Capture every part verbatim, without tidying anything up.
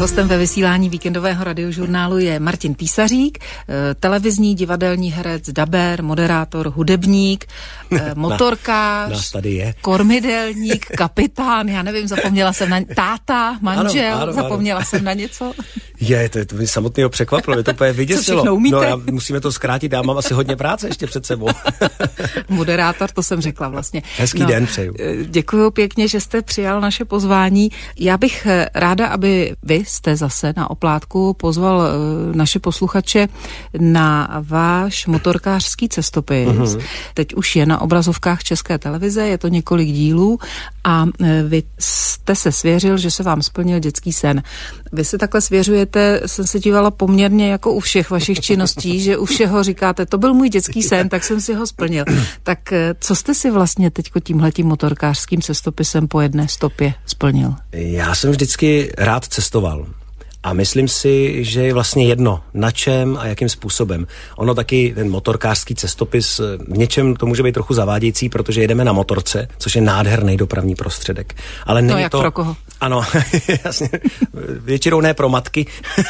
Hostem ve vysílání víkendového radiožurnálu je Martin Písařík, televizní, divadelní herec, dabér, moderátor, hudebník, motorkář, nás tady je. kormidelník, kapitán, já nevím, zapomněla jsem na táta, manžel, ano, ano, zapomněla ano. jsem na něco. Je, to, to mě samotného překvapilo, mě to úplně vyděsilo. No, já, musíme to zkrátit, já mám asi hodně práce ještě před sebou. Moderátor, to jsem řekla vlastně. Hezký no, den přeju. Děkuju pěkně, že jste přijal naše pozvání. Já bych ráda, aby vy jste zase na oplátku pozval naše posluchače na váš motorkářský cestopis. Uh-huh. Teď už je na obrazovkách České televize, je to několik dílů a vy jste se svěřil, že se vám splnil dětský sen. Vy se takhle svěřujete, jsem se dívala poměrně jako u všech vašich činností, že u všeho říkáte, to byl můj dětský sen, tak jsem si ho splnil. Tak co jste si vlastně teďko tímhletím motorkářským cestopisem po jedné stopě splnil? Já jsem vždycky rád cestoval. A myslím si, že je vlastně jedno, na čem a jakým způsobem. Ono taky, ten motorkářský cestopis, v něčem to může být trochu zavádějící, protože jedeme na motorce, což je nádherný dopravní prostředek. Ale není no jak to... pro koho? Ano, jasně, většinou ne pro matky.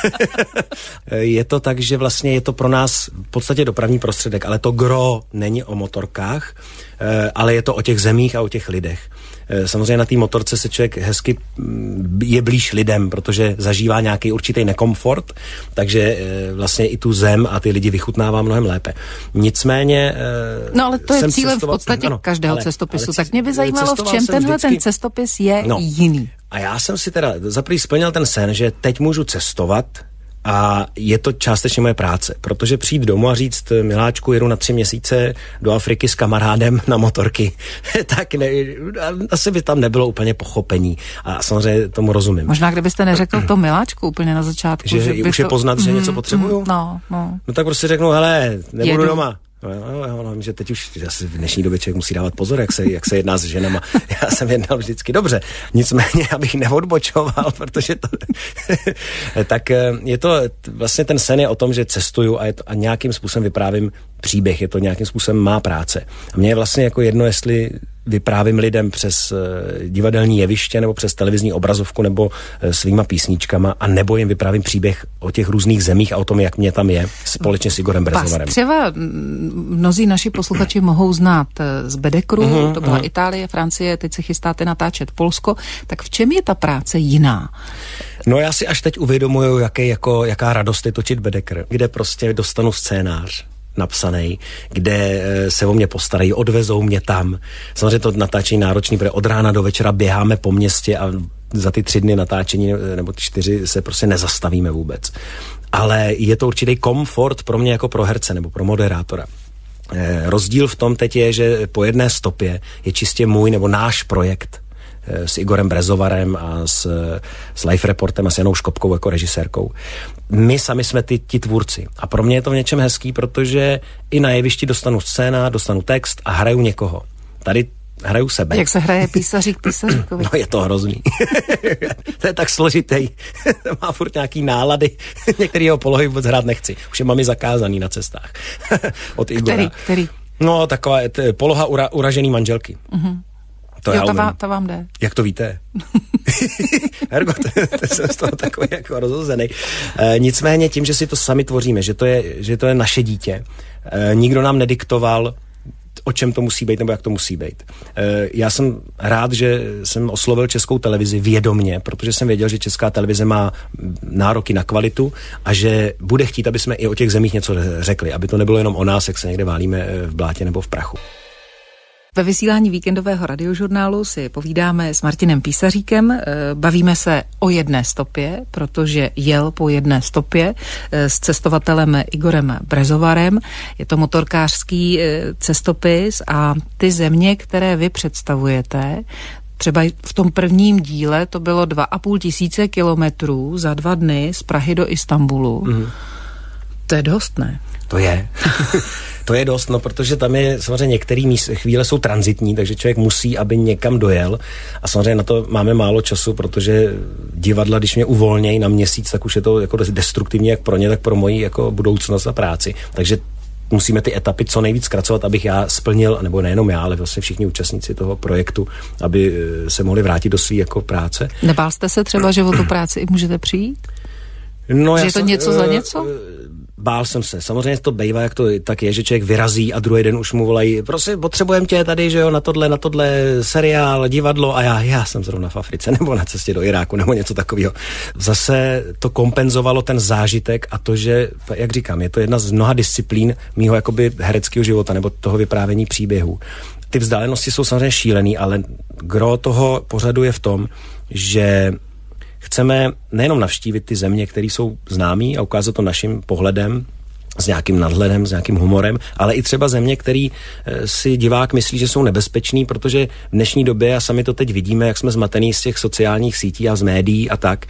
Je to tak, že vlastně je to pro nás v podstatě dopravní prostředek, ale to gro není o motorkách, ale je to o těch zemích a o těch lidech. Samozřejmě na té motorce se člověk hezky je blíž lidem, protože zažívá nějaký určitý nekomfort, takže vlastně i tu zem a ty lidi vychutnává mnohem lépe. Nicméně... No ale to je cílem cestoval, v podstatě ano, každého ale, cestopisu. ale tak mě by zajímalo, v čem tenhle vždycky... ten cestopis je no, jiný. A já jsem si teda zaprvé splnil ten sen, že teď můžu cestovat a je to částečně moje práce, protože přijít domů a říct, miláčku, jedu na tři měsíce do Afriky s kamarádem na motorky, tak ne, asi by tam nebylo úplně pochopení a samozřejmě tomu rozumím. Možná kdybyste neřekl to miláčku úplně na začátku. Že, že už to... je poznat, že mm, něco potřebuju? Mm, no, no. No tak prostě řeknu, hele, nebudu Jedu. doma. No, no, no, že teď už asi v dnešní době člověk musí dávat pozor, jak se, jak se jedná s ženama. Já jsem jednal vždycky dobře. Nicméně, abych neodbočoval, protože to... tak je to, vlastně ten sen je o tom, že cestuju a, je to, a nějakým způsobem vyprávím příběh, je to nějakým způsobem má práce. A mně je vlastně jako jedno, jestli vyprávím lidem přes uh, divadelní jeviště nebo přes televizní obrazovku nebo uh, svýma písničkama a nebo jim vyprávím příběh o těch různých zemích a o tom, jak mě tam je společně s Igorem Brezovarem. Vás třeba mnozí naši posluchači mohou znát z Bedekru, uh-huh, to byla uh-huh. Itálie, Francie, teď se chystáte natáčet Polsko, tak v čem je ta práce jiná? No já si až teď uvědomuju, jaké, jako, jaká radost je točit Bedekr, kde prostě dostanu scénář napsaný, kde se o mě postarají, odvezou mě tam. Samozřejmě to natáčení náročný, protože od rána do večera běháme po městě a za ty tři dny natáčení nebo čtyři se prostě nezastavíme vůbec. Ale je to určitý komfort pro mě jako pro herce nebo pro moderátora. Rozdíl v tom teď je, že po jedné stopě je čistě můj nebo náš projekt s Igorem Brezovarem a s, s Life Reportem a s Janou Škopkou jako režisérkou. My sami jsme ty, ti tvůrci. A pro mě je to v něčem hezký, protože i na jevišti dostanu scéna, dostanu text a hraju někoho. Tady hraju sebe. Jak se hraje písařík písaříkovi? No je to hrozný. To je tak složitý. Má furt nějaký nálady. Některýho polohy vůbec hrát nechci. Už je mami zakázaný na cestách. Od Igora. Který? Který? No taková t- poloha ura, uražený manželky. Uh-huh. To jo, ta, vám, ta vám jde. Jak to víte? Ergo, to, to jsem z toho takový jako rozhozený. E, nicméně tím, že si to sami tvoříme, že to je, že to je naše dítě, e, nikdo nám nediktoval, o čem to musí být nebo jak to musí být. E, já jsem rád, že jsem oslovil Českou televizi vědomně, protože jsem věděl, že Česká televize má nároky na kvalitu a že bude chtít, aby jsme i o těch zemích něco řekli, aby to nebylo jenom o nás, jak se někde válíme v blátě nebo v prachu. Ve vysílání víkendového radiožurnálu si povídáme s Martinem Písaříkem, bavíme se o jedné stopě, protože jel po jedné stopě s cestovatelem Igorem Brezovarem. Je to motorkářský cestopis a ty země, které vy představujete, třeba v tom prvním díle to bylo dva a půl tisíce kilometrů za dva dny z Prahy do Istanbulu. Mm. To je dost, ne? To je. To je dost, no, protože tam je samozřejmě některé chvíle jsou tranzitní, takže člověk musí, aby někam dojel a samozřejmě na to máme málo času, protože divadla, když mě uvolnějí na měsíc, tak už je to jako destruktivní jak pro ně, tak pro moji jako budoucnost a práci. Takže musíme ty etapy co nejvíc zkracovat, abych já splnil, nebo nejenom já, ale vlastně všichni účastníci toho projektu, aby se mohli vrátit do své jako práce. Nebál jste se třeba, že o tu práci i můžete přijít? No, že já je to jsem, něco za něco? Bál jsem se. Samozřejmě to bejvá, jak to tak je, že člověk vyrazí a druhý den už mu volají, prosím, potřebujeme tě tady, že jo, na tohle, na tohle seriál, divadlo a já, já jsem zrovna v Africe nebo na cestě do Iráku nebo něco takového. Zase to kompenzovalo ten zážitek a to, že, jak říkám, je to jedna z mnoha disciplín mýho jakoby hereckého života nebo toho vyprávění příběhů. Ty vzdálenosti jsou samozřejmě šílený, ale gro toho pořadu je v tom, že chceme nejenom navštívit ty země, které jsou známý a ukázat to naším pohledem, s nějakým nadhledem, s nějakým humorem, ale i třeba země, který si divák myslí, že jsou nebezpečný, protože v dnešní době, a sami to teď vidíme, jak jsme zmatený z těch sociálních sítí a z médií a tak,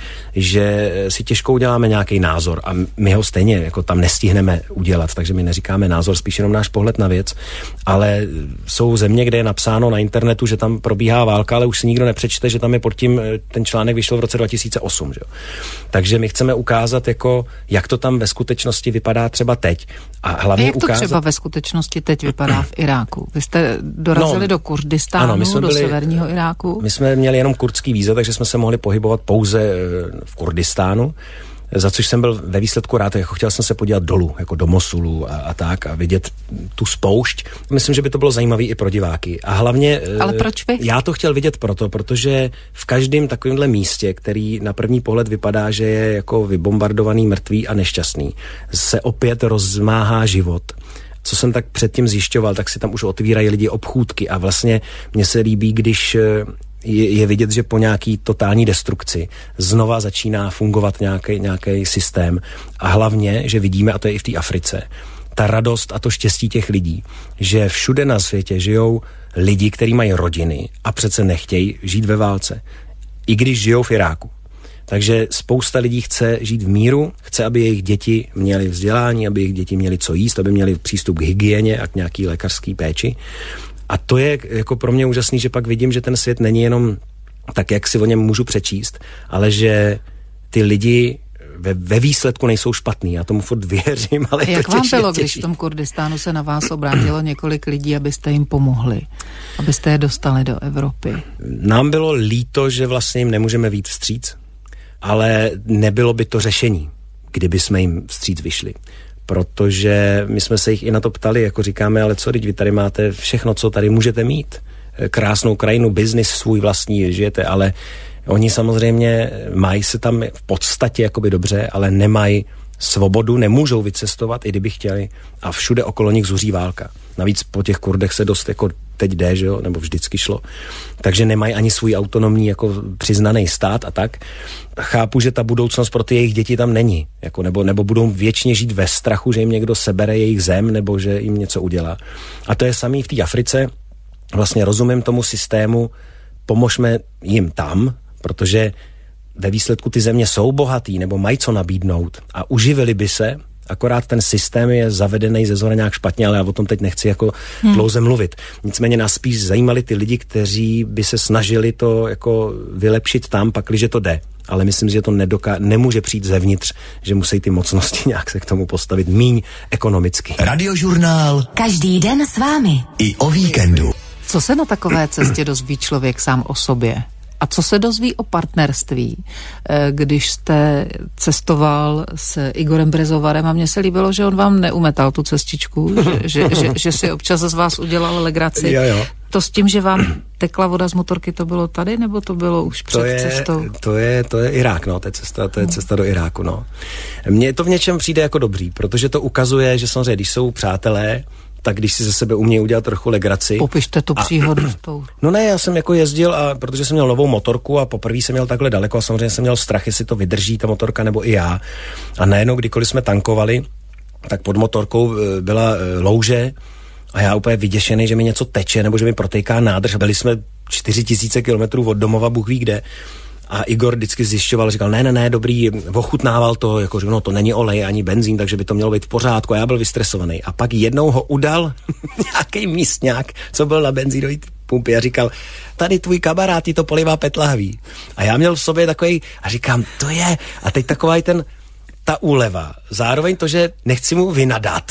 že si těžko uděláme nějaký názor a my ho stejně jako tam nestihneme udělat, takže my neříkáme názor, spíš jenom náš pohled na věc, ale jsou země, kde je napsáno na internetu, že tam probíhá válka, ale už si nikdo nepřečte, že tam je pod tím, ten článek vyšel v roce dva tisíce osm, že? Takže my chceme ukázat, jako, jak to tam ve skutečnosti vypadá třeba teď. A hlavně a jak to ukázat... třeba ve skutečnosti teď vypadá v Iráku? Vy jste dorazili no, do Kurdistánu, ano, do byli, severního Iráku? My jsme měli jenom kurdský víza, takže jsme se mohli pohybovat pouze v Kurdistánu, za což jsem byl ve výsledku rád, jako chtěl jsem se podívat dolů, jako do Mosulu a, a tak a vidět tu spoušť. Myslím, že by to bylo zajímavé i pro diváky. A hlavně... Ale proč vy? Já to chtěl vidět proto, protože v každém takovémhle místě, který na první pohled vypadá, že je jako vybombardovaný, mrtvý a nešťastný, se opět rozmáhá život. Co jsem tak předtím zjišťoval, tak si tam už otvírají lidi obchůdky a vlastně mně se líbí, když... Je, je vidět, že po nějaký totální destrukci znova začíná fungovat nějaký, nějaký systém a hlavně, že vidíme, a to je i v té Africe, ta radost a to štěstí těch lidí, že všude na světě žijou lidi, kteří mají rodiny a přece nechtějí žít ve válce, i když žijou v Iráku. Takže spousta lidí chce žít v míru, chce, aby jejich děti měly vzdělání, aby jejich děti měly co jíst, aby měly přístup k hygieně a k nějaký lékařský péči. A to je jako pro mě úžasný, že pak vidím, že ten svět není jenom tak, jak si o něm můžu přečíst, ale že ty lidi ve, ve výsledku nejsou špatný. Já tomu furt věřím, ale jak to vám těžší, bylo, těžší. když v tom Kurdistánu se na vás obrátilo několik lidí, abyste jim pomohli, abyste je dostali do Evropy? Nám bylo líto, že vlastně jim nemůžeme vyjít vstříc, ale nebylo by to řešení, kdyby jsme jim vstříc vyšli. Protože my jsme se jich i na to ptali, jako říkáme, ale co, teď vy tady máte všechno, co tady můžete mít. Krásnou krajinu, biznis svůj vlastní, žijete, ale oni samozřejmě mají se tam v podstatě jakoby dobře, ale nemají svobodu, nemůžou vycestovat, i kdyby chtěli a všude okolo nich zuří válka. Navíc po těch Kurdech se dost jako teď jde, že jo, nebo vždycky šlo. Takže nemají ani svůj autonomní jako přiznaný stát a tak. Chápu, že ta budoucnost pro ty jejich děti tam není. Jako, nebo, nebo budou věčně žít ve strachu, že jim někdo sebere jejich zem, nebo že jim něco udělá. A to je samý v té Africe. Vlastně rozumím tomu systému, pomožme jim tam, protože ve výsledku ty země jsou bohatý, nebo mají co nabídnout a uživili by se, akorát ten systém je zavedený ze zhora nějak špatně, ale já o tom teď nechci jako hmm. dlouze mluvit. Nicméně nás spíš zajímali ty lidi, kteří by se snažili to jako vylepšit tam, pakliže to jde. Ale myslím, že to nedoká- nemůže přijít zevnitř, že musí ty mocnosti nějak se k tomu postavit míň ekonomicky. Radiožurnál. Každý den s vámi. I o víkendu. Co se na takové cestě dozví člověk sám o sobě? A co se dozví o partnerství, když jste cestoval s Igorem Brezovarem a mně se líbilo, že on vám neumetal tu cestičku, že, že, že, že si občas z vás udělal legraci. Jo, jo. To s tím, že vám tekla voda z motorky, to bylo tady, nebo to bylo už před to je, cestou? To je, to je Irák, no, to je cesta, to je cesta do Iráku, no. Mně to v něčem přijde jako dobrý, protože to ukazuje, že samozřejmě, když jsou přátelé, tak když si ze sebe umějí udělat trochu legraci. Popište tu příhodu s tou. No ne, já jsem jako jezdil, a protože jsem měl novou motorku a poprvé jsem měl takhle daleko a samozřejmě jsem měl strach, jestli to vydrží ta motorka nebo i já. A najednou, kdykoliv jsme tankovali, tak pod motorkou byla louže a já úplně vyděšený, že mi něco teče nebo že mi protéká nádrž. Byli jsme čtyři tisíce kilometrů od domova, Bůh ví kde. A Igor vždycky zjišťoval, říkal, ne, ne, ne, dobrý, ochutnával to, jako říkal, no to není olej ani benzín, takže by to mělo být v pořádku a já byl vystresovaný. A pak jednou ho udal nějaký místňák, co byl na benzínové pumpě a říkal, tady tvůj kamarád, ti to polivá Pet Lahví. A já měl v sobě takový, a říkám, to je, a teď takový ten, ta úleva, zároveň to, že nechci mu vynadat,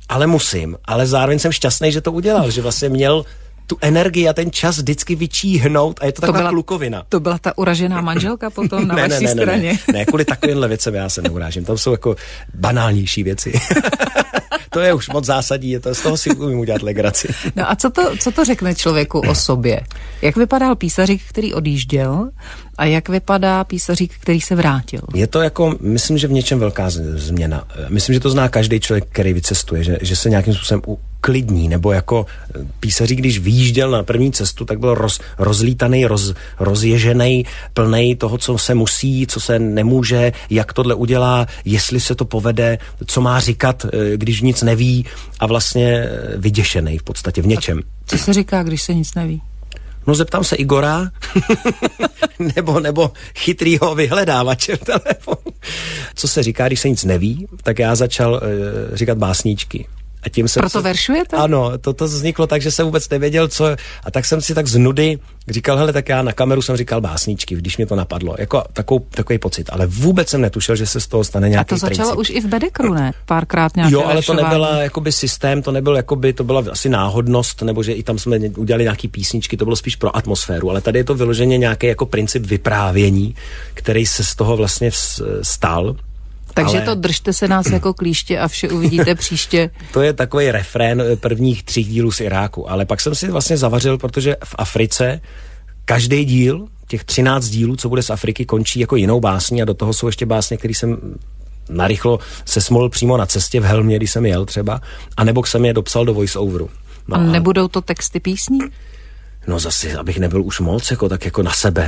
ale musím. Ale zároveň jsem šťastný, že to udělal, že vlastně měl tu energii a ten čas vždycky vyčíhnout a je to, to taková byla, klukovina. To byla ta uražená manželka potom na ne, vaší ne, ne, straně. Ne, ne, ne, kvůli takovýmhle věcem já se neurážím. Tam jsou jako banálnější věci. To je už moc zásadní, je to, z toho si umím udělat legraci. No a co to, co to řekne člověku o sobě? Jak vypadal písařík, který odjížděl a jak vypadá písařík, který se vrátil? Je to jako, myslím, že v něčem velká změna. Myslím, že to zná každý člověk, který vycestuje, že, že se nějakým způsobem uklidní, nebo jako písařík, když vyjížděl na první cestu, tak byl roz, rozlítaný, roz, rozježený, plnej toho, co se musí, co se nemůže, jak tohle udělá, jestli se to povede, co má říkat, když nic neví a vlastně vyděšený v podstatě v něčem. A co se říká, když se nic neví? No zeptám se Igora, nebo, nebo chytrýho vyhledávače v telefonu. Co se říká, když se nic neví, tak já začal uh, říkat básníčky. A tím jsem Proto si... veršujete? Ano, to, to vzniklo tak, že jsem vůbec nevěděl, co... A tak jsem si tak z nudy říkal, hele, tak já na kameru jsem říkal básníčky, když mě to napadlo. Jako takovou, takový pocit. Ale vůbec jsem netušil, že se z toho stane nějaký A to začalo princip. už i v Bedekru, ne? Párkrát nějaké Jo, ale veršování. to nebyla jakoby systém, to nebyl jakoby, to byla asi náhodnost, nebo že i tam jsme udělali nějaký písničky, to bylo spíš pro atmosféru, ale tady je to vyloženě nějaký jako princip vyprávění, který se z toho vlastně stal. Takže ale... to držte se nás jako klíště a vše uvidíte příště. To je takový refrén prvních tří dílů z Iráku, ale pak jsem si vlastně zavařil, protože v Africe každý díl, těch třináct dílů, co bude z Afriky, končí jako jinou básní a do toho jsou ještě básně, který jsem narychlo sesmolil přímo na cestě v helmě, když jsem jel třeba, anebo jsem je dopsal do voice-overu. No a nebudou to texty písní? No zase, abych nebyl už moc, jako, tak jako na sebe.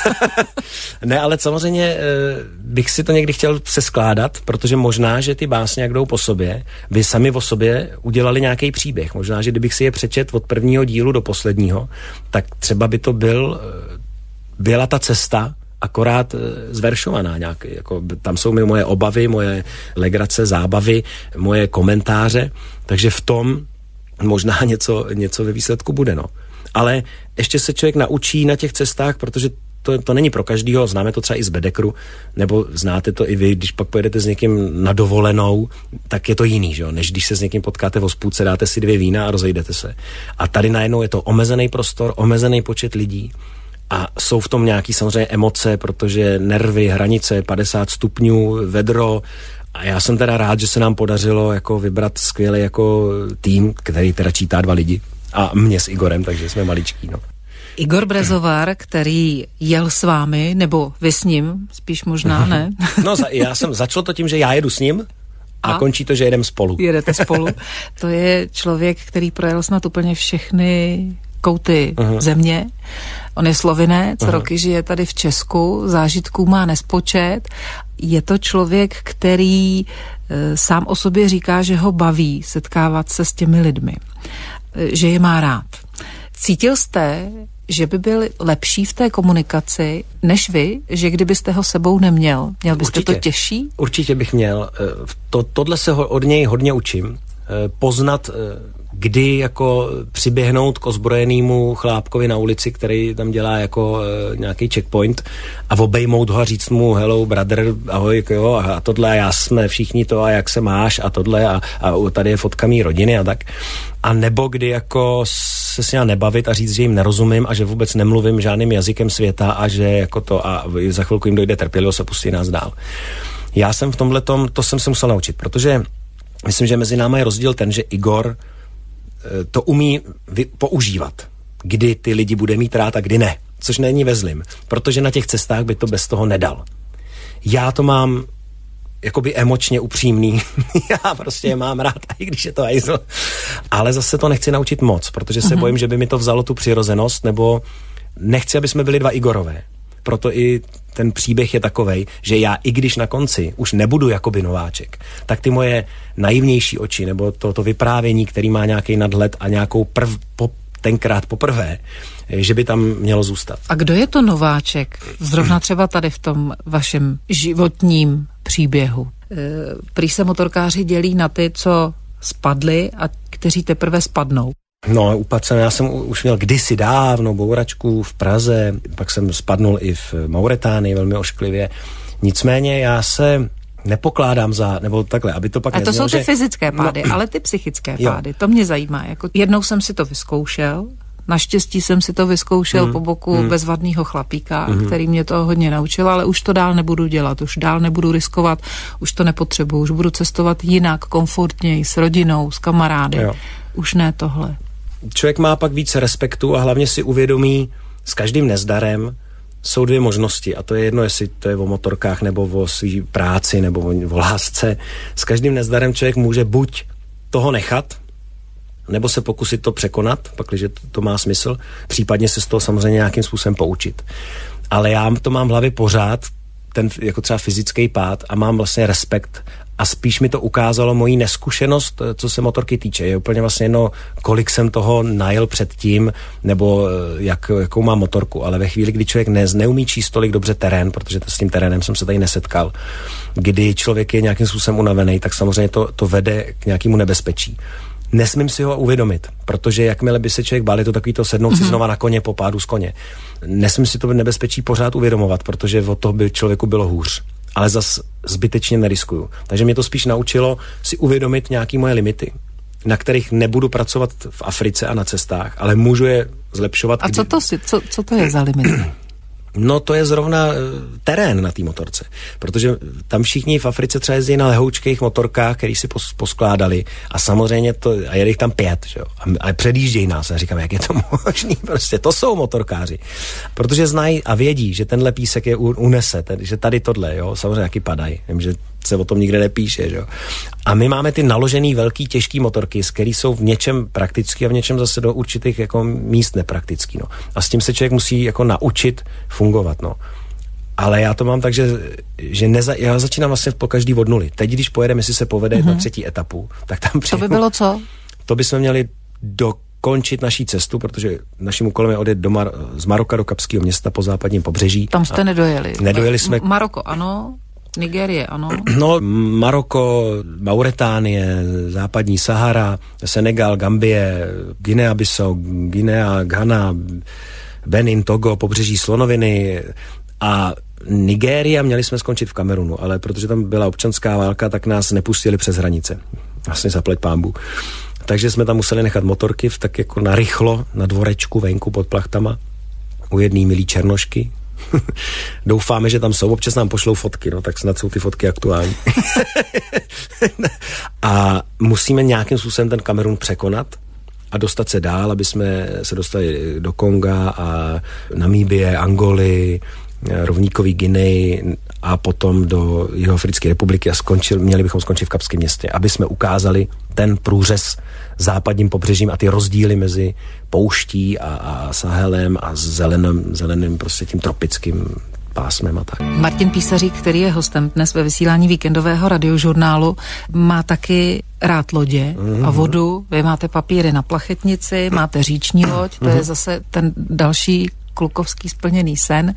Ne, ale samozřejmě e, bych si to někdy chtěl seskládat, protože možná, že ty básně, jak jdou po sobě, by sami o sobě udělali nějaký příběh. Možná, že kdybych si je přečet od prvního dílu do posledního, tak třeba by to byl, byla ta cesta, akorát zveršovaná nějak, jako, tam jsou mi moje obavy, moje legrace, zábavy, moje komentáře, takže v tom možná něco, něco ve výsledku bude, no. Ale ještě se člověk naučí na těch cestách, protože to, to není pro každýho, známe to třeba i z Bedekru, nebo znáte to i vy, když pak pojedete s někým na dovolenou, tak je to jiný, že jo, než když se s někým potkáte v hospůdce, dáte si dvě vína a rozejdete se. A tady najednou je to omezený prostor, omezený počet lidí a jsou v tom nějaký samozřejmě emoce, protože nervy, hranice, padesát stupňů, vedro. A já jsem teda rád, že se nám podařilo jako vybrat skvělý jako tým, který teda čítá dva lidi. A mě s Igorem, takže jsme maličký, no. Igor Brezovar, který jel s vámi, nebo vy s ním, spíš možná, ne? No, já jsem začal to tím, že já jedu s ním a, a končí to, že jedem spolu. Jedete spolu. To je člověk, který projel snad úplně všechny kouty uh-huh. země. On je Slovinec, uh-huh. roky žije tady v Česku, zážitků má nespočet. Je to člověk, který e, sám o sobě říká, že ho baví setkávat se s těmi lidmi, e, že je má rád. Cítil jste, že by byl lepší v té komunikaci než vy, že kdybyste ho sebou neměl, měl byste určitě, to těžší? Určitě bych měl. To, tohle se ho, od něj hodně učím. Poznat, kdy jako přiběhnout k ozbrojenému chlápkovi na ulici, který tam dělá jako e, nějaký checkpoint a obejmout ho a říct mu hello brother, ahoj, jo, a tohle, já jsme všichni to a jak se máš a tohle a, a tady je fotka mý rodiny a tak. A nebo kdy jako se s ním nebavit a říct, že jim nerozumím a že vůbec nemluvím žádným jazykem světa a že jako to a za chvilku jim dojde trpělivost a pustí nás dál. Já jsem v tomhletom, to jsem se musel naučit, protože myslím, že mezi náma je rozdíl ten, že Igor to umí vy, používat, kdy ty lidi bude mít rád a kdy ne, což není ve zlým, protože na těch cestách by to bez toho nedal. Já to mám jakoby emočně upřímný, já prostě je mám rád, i když je to hajzl, ale zase to nechci naučit moc, protože se mm-hmm. bojím, že by mi to vzalo tu přirozenost, nebo nechci, aby jsme byli dva Igorové. Proto i ten příběh je takovej, že já, i když na konci už nebudu jakoby nováček, tak ty moje naivnější oči, nebo to, to vyprávění, který má nějaký nadhled a nějakou prv, po, tenkrát poprvé, že by tam mělo zůstat. A kdo je to nováček? Zrovna třeba tady v tom vašem životním příběhu. E, prý se motorkáři dělí na ty, co spadli a kteří teprve spadnou. No, upadl jsem, já jsem už měl kdysi dávno bouračku v Praze, pak jsem spadnul i v Mauretánii velmi ošklivě. Nicméně já se nepokládám za, nebo takhle, aby to pak A to neznělo, jsou ty že... fyzické pády, no, ale ty psychické jo. pády, to mě zajímá. Jako jednou jsem si to vyzkoušel, naštěstí jsem si to vyzkoušel mm. po boku mm. bezvadného chlapíka, mm. který mě to hodně naučil, ale už to dál nebudu dělat, už dál nebudu riskovat, už to nepotřebuju, už budu cestovat jinak, komfortněji, s rodinou, s kamarády. Jo. Už ne tohle. Člověk má pak více respektu a hlavně si uvědomí, s každým nezdarem jsou dvě možnosti a to je jedno, jestli to je o motorkách nebo o svý práci nebo o, o lásce. S každým nezdarem člověk může buď toho nechat, nebo se pokusit to překonat, pakliže to, to má smysl, případně se z toho samozřejmě nějakým způsobem poučit. Ale já to mám v hlavě pořád, ten jako třeba fyzický pád a mám vlastně respekt a spíš mi to ukázalo moji neskušenost, co se motorky týče. Je úplně vlastně jedno, kolik jsem toho najel předtím, nebo jak, jakou mám motorku, ale ve chvíli, kdy člověk ne, neumí číst tolik dobře terén, protože to, s tím terénem jsem se tady nesetkal, kdy člověk je nějakým způsobem unavený, tak samozřejmě to, to vede k nějakému nebezpečí. Nesmím si ho uvědomit, protože jakmile by se člověk bál, je to takový to sednout mm-hmm. si znova na koně po pádu z koně. Nesmím si to nebezpečí pořád uvědomovat, protože od toho by člověku bylo hůř. Ale zas zbytečně neriskuju. Takže mě to spíš naučilo si uvědomit nějaké moje limity, na kterých nebudu pracovat v Africe a na cestách, ale můžu je zlepšovat. A kdy... co, to si, co, co to je za limity? No to je zrovna uh, terén na té motorce, protože tam všichni v Africe třeba jezdí na lehoučkých motorkách, který si pos, poskládali a samozřejmě to, a jede jich tam pět, že jo, a, a předjíždějí nás a říkám, jak je to možný, prostě to jsou motorkáři, protože znají a vědí, že tenhle písek je unese, ten, že tady tohle, jo, samozřejmě jaký padají, vím, že se o tom nikde nepíše, že jo. A my máme ty naložený velký těžký motorky, z kterých jsou v něčem praktický a v něčem zase do určitých jako míst nepraktický, no. A s tím se člověk musí jako naučit fungovat, no. Ale já to mám tak, že, že neza, já začínám vlastně po každý od nuly. Teď, když pojedeme, jestli se povede mm-hmm. na třetí etapu, tak tam přijdu. To by bylo co? To bychom měli dokončit naší cestu, protože naším úkolem je odjet do Mar- z Maroka do Kapského města po západním pobřeží. Tam jste nedojeli. Nedojeli jsme. Maroko, ano. Nigérie, ano. No, Maroko, Mauritánie, západní Sahara, Senegal, Gambie, Guinea-Bissau, Guinea, Ghana, Benin, Togo, pobřeží Slonoviny a Nigéria, měli jsme skončit v Kamerunu, ale protože tam byla občanská válka, tak nás nepustili přes hranice. Vlastně zaplať pánbu. Takže jsme tam museli nechat motorky v tak jako narychlo na dvorečku venku pod plachtama u jedné milý černošky. Doufáme, že tam jsou, občas nám pošlou fotky, no tak snad jsou ty fotky aktuální. A musíme nějakým způsobem ten Kamerun překonat a dostat se dál, aby jsme se dostali do Konga a Namíbie, Angoly, rovníkový Guinea a potom do Jihoafrické republiky a skončil, měli bychom skončit v Kapském městě, aby jsme ukázali ten průřez západním pobřežím a ty rozdíly mezi pouští a, a Sahelem a zeleným, zeleným prostě tím tropickým pásmem a tak. Martin Písařík, který je hostem dnes ve vysílání víkendového radiožurnálu, má taky rád lodě mm-hmm. a vodu. Vy máte papíry na plachetnici, máte říční loď, to mm-hmm. je zase ten další klukovský splněný sen.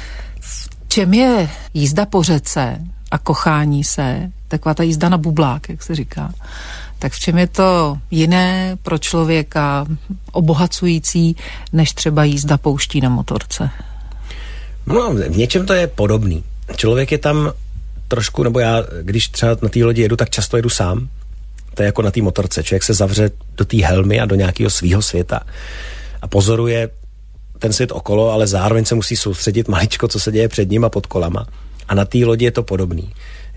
V čem je jízda po řece a kochání se, taková ta jízda na bublák, jak se říká, tak v čem je to jiné pro člověka, obohacující, než třeba jízda pouští na motorce? No, v něčem to je podobný. Člověk je tam trošku, nebo já, když třeba na té lodi jedu, tak často jedu sám. To je jako na té motorce. Člověk se zavře do té helmy a do nějakého svýho světa a pozoruje ten svět okolo, ale zároveň se musí soustředit maličko, co se děje před ním a pod kolama. A na té lodi je to podobný,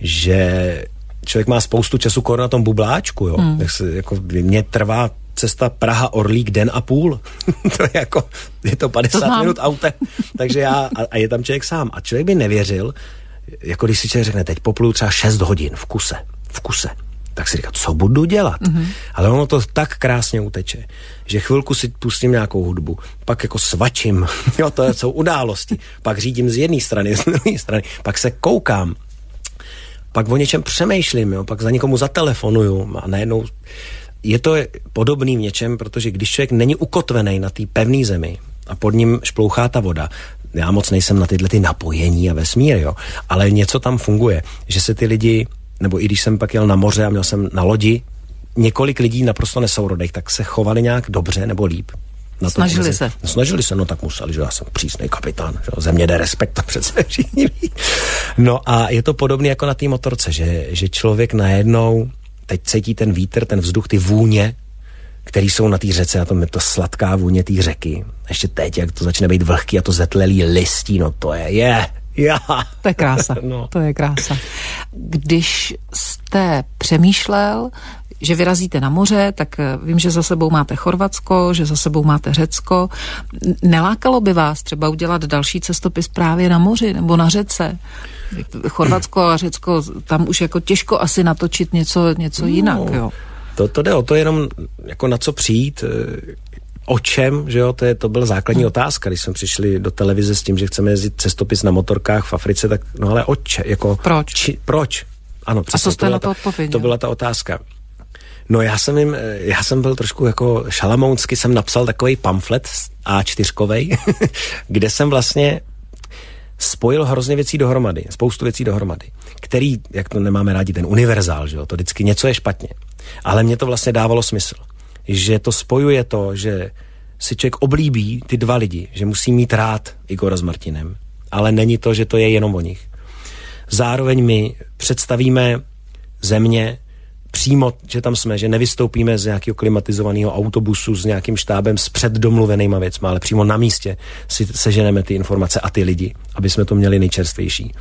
že člověk má spoustu času kor na tom bubláčku, jo. Hmm. Tak se, jako, mě trvá cesta Praha-Orlík den a půl. To je jako, je to padesát to minut autem. Takže já, a, a je tam člověk sám. A člověk by nevěřil, jako když si člověk řekne, teď popluju třeba šest hodin v kuse, v kuse. Tak si říká, co budu dělat? Mm-hmm. Ale ono to tak krásně uteče, že chvilku si pustím nějakou hudbu, pak jako svačím, jo, to jsou události, pak řídím z jedné strany, z druhé strany, pak se koukám, pak o něčem přemýšlím, jo, pak za někomu zatelefonuju a najednou je to podobný v něčem, protože když člověk není ukotvený na té pevné zemi a pod ním šplouchá ta voda, já moc nejsem na tyhle ty napojení a vesmír, jo, ale něco tam funguje, že se ty lidi, nebo i když jsem pak jel na moře a měl jsem na lodi několik lidí naprosto nesourodých, tak se chovali nějak dobře nebo líp. Na snažili to, se. Snažili se, no tak museli, že já jsem přísnej kapitán, že země jde respekt, to přece všichni ví. No a je to podobné jako na té motorce, že, že člověk najednou, teď cítí ten vítr, ten vzduch, ty vůně, který jsou na té řece, a to je to sladká vůně té řeky. Ještě teď, jak to začne být vlhký a to zetlelý listí, no to je, je, já. To je krása, no. To je krása. Když jste přemýšlel, že vyrazíte na moře, tak vím, že za sebou máte Chorvatsko, že za sebou máte Řecko. Nelákalo by vás třeba udělat další cestopis právě na moři nebo na řece? Chorvatsko a Řecko, tam už jako těžko asi natočit něco, něco jinak, no, jo. To, to jde o to jenom jako na co přijít, o čem, že jo, to, je, to byla základní hmm. otázka, když jsme přišli do televize s tím, že chceme jezdit cestopis na motorkách v Africe, tak no ale o če, jako... Proč? Či, proč? Ano, přesně. A co jste to na to ta, odpověděl? To byla ta otázka. No já jsem jim, já jsem byl trošku jako šalamounsky, jsem napsal takový pamflet á čtyřkovej, kde jsem vlastně spojil hrozně věcí dohromady, spoustu věcí dohromady, který, jak to nemáme rádi, ten univerzál, že jo, to vždycky něco je špatně. Ale mně to vlastně dávalo smysl, že to spojuje to, že si člověk oblíbí ty dva lidi, že musí mít rád Igora s Martinem, ale není to, že to je jenom o nich. Zároveň my představíme země přímo, že tam jsme, že nevystoupíme z nějakého klimatizovaného autobusu s nějakým štábem s předdomluvenýma věcma, ale přímo na místě si seženeme ty informace a ty lidi, aby jsme to měli nejčerstvější.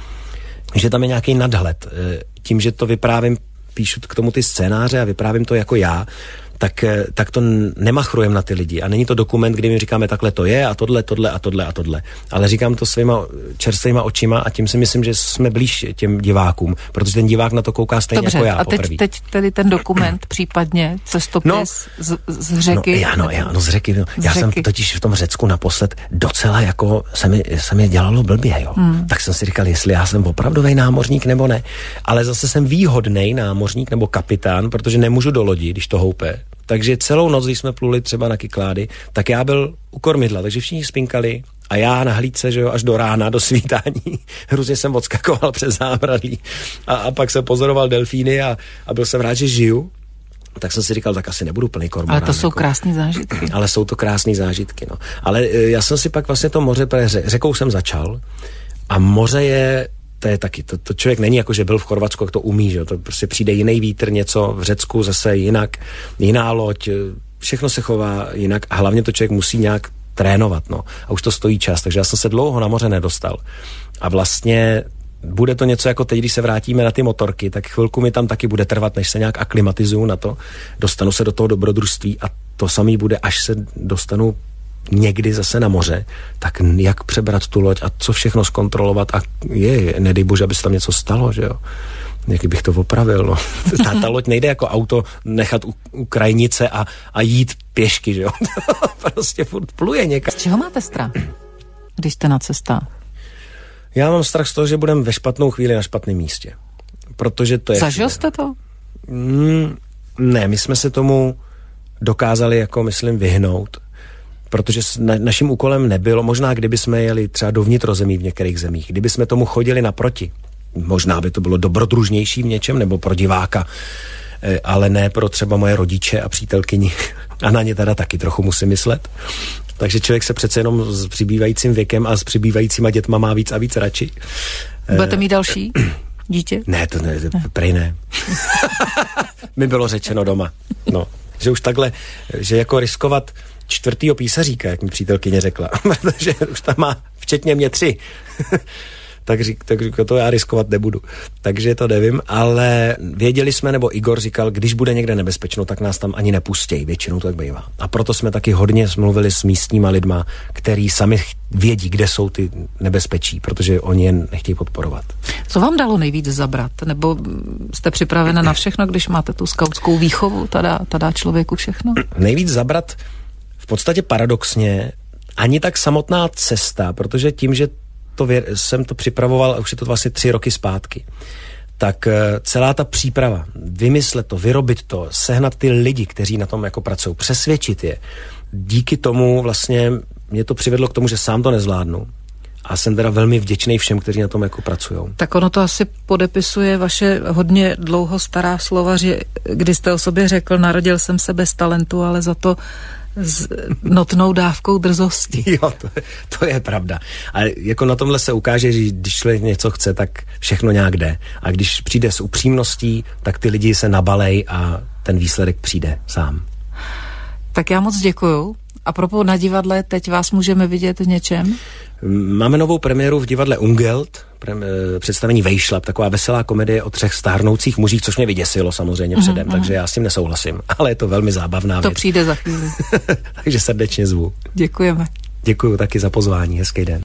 Že tam je nějaký nadhled. Tím, že to vyprávím, píšu k tomu ty scénáře a vyprávím to jako já, tak, tak to nemachrujem na ty lidi. A není to dokument, kdy my říkáme takhle to je a tohle, tohle a tohle a tohle. Ale říkám to svýma čerstvýma očima a tím si myslím, že jsme blíž těm divákům, protože ten divák na to kouká stejně Dobře, jako já a teď, poprvé. teď tedy ten dokument, případně cestopis no, z, z řeky. No, já, no, já, no z řeky. No. Z já řeky. Jsem totiž v tom Řecku naposled docela jako se mi, se mi dělalo blbě, jo. Hmm. Tak jsem si říkal, jestli já jsem opravdový námořník nebo ne. Ale zase jsem výhodnej námořník nebo kapitán, protože nemůžu do lodi, když to houpe. Takže celou noc, když jsme pluli třeba na Kyklády, tak já byl u kormidla, takže všichni spinkali a já na hlídce, že jo, až do rána, do svítání. Hrozně jsem odskakoval přes zábradlí a, a pak jsem pozoroval delfíny a, a byl jsem rád, že žiju. Tak jsem si říkal, tak asi nebudu plný kormorán. Ale to jsou jako. krásný zážitky. Ale jsou to krásný zážitky, no. Ale já jsem si pak vlastně to moře, řekou jsem začal a moře je... To je taky, to, to člověk není jako, že byl v Chorvatsku, jak to umí, že to prostě přijde jiný vítr, něco v Řecku zase jinak, jiná loď, všechno se chová jinak a hlavně to člověk musí nějak trénovat, no. A už to stojí čas, takže já jsem se dlouho na moře nedostal. A vlastně bude to něco jako teď, když se vrátíme na ty motorky, tak chvilku mi tam taky bude trvat, než se nějak aklimatizuju na to, dostanu se do toho dobrodružství a to samý bude, až se dostanu někdy zase na moře, tak jak přebrat tu loď a co všechno zkontrolovat a je, nedej bože, aby se tam něco stalo, že jo. Jak bych to opravil, no. Ta, ta loď nejde jako auto nechat u, u krajnice a, a jít pěšky, že jo. Prostě furt pluje někam. Z čeho máte strach, když jste na cestách? Já mám strach z toho, že budeme ve špatnou chvíli na špatném místě. Protože to je... Zažil jste to? Mm, ne, my jsme se tomu dokázali jako, myslím, vyhnout. Protože na, naším úkolem nebylo, možná kdyby jsme jeli třeba do vnitrozemí v některých zemích, kdyby jsme tomu chodili naproti, možná by to bylo dobrodružnější v něčem, nebo pro diváka, ale ne pro třeba moje rodiče a přítelkyni. A na ně teda taky trochu musím myslet. Takže člověk se přece jenom s přibývajícím věkem a s přibývajícíma dětma má víc a víc radši. Budete mít další dítě? Ne, to ne, to prej ne. Mi bylo řečeno doma, no, že už takhle, že jako riskovat čtvrtýho písaříka, jak mi přítelkyně řekla, protože už tam má včetně mě tři. tak, řík, tak řík, to já riskovat nebudu. Takže to nevím, ale věděli jsme, nebo Igor říkal, když bude někde nebezpečno, tak nás tam ani nepustějí, většinou to tak bývá. A proto jsme taky hodně mluvili s místníma lidma, který sami vědí, kde jsou ty nebezpečí, protože oni je nechtějí podporovat. Co vám dalo nejvíc zabrat? Nebo jste připravena na všechno, když máte tu skautskou výchovu, ta dá, ta dá člověku všechno? Nejvíc zabrat v podstatě paradoxně ani tak samotná cesta, protože tím, že to věr, jsem to připravoval, a už je to vlastně tři roky zpátky, tak celá ta příprava, vymyslet to, vyrobit to, sehnat ty lidi, kteří na tom jako pracují, přesvědčit je. Díky tomu vlastně mě to přivedlo k tomu, že sám to nezvládnu. A jsem teda velmi vděčný všem, kteří na tom jako pracují. Tak ono to asi podepisuje vaše hodně dlouho stará slova, že když jste o sobě řekl, narodil jsem se bez talentu, ale za to S notnou dávkou drzosti. Jo, to, to je pravda. A jako na tomhle se ukáže, že když člověk něco chce, tak všechno nějak jde. A když přijde s upřímností, tak ty lidi se nabalej a ten výsledek přijde sám. Tak já moc děkuju. A propos na divadle, teď vás můžeme vidět v něčem? Máme novou premiéru v divadle Ungelt, prem, představení Vejšlap, taková veselá komedie o třech stárnoucích mužích, což mě vyděsilo samozřejmě mm, předem, mm. takže já s tím nesouhlasím, ale je to velmi zábavná to věc. To přijde za chvíli. Takže srdečně zvu. Děkujeme. Děkuju taky za pozvání, hezký den.